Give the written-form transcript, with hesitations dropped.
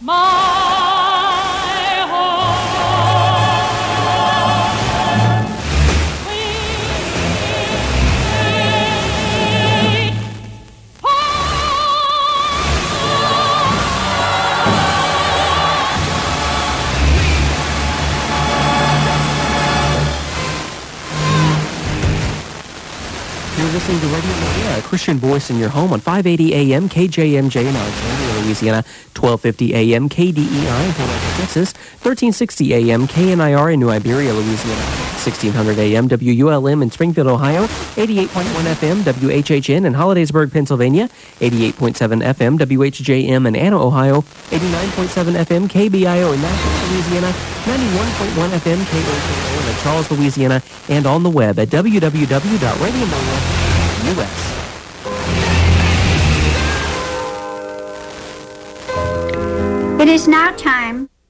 You're listening to Radio Maria, a Christian voice in your home on 580 AM KJMJ in Alexandria, Louisiana, 1250 AM KDEI in Fort Worth, Texas, 1360 AM KNIR in New Iberia, Louisiana, 1600 AM WULM in Springfield, Ohio, 88.1 FM WHHN in Hollidaysburg, Pennsylvania, 88.7 FM WHJM in Anna, Ohio, 89.7 FM KBIO in Nashville, Louisiana, 91.1 FM KOKO in Charles, Louisiana, and on the web at www.radiomaria.us. It is now time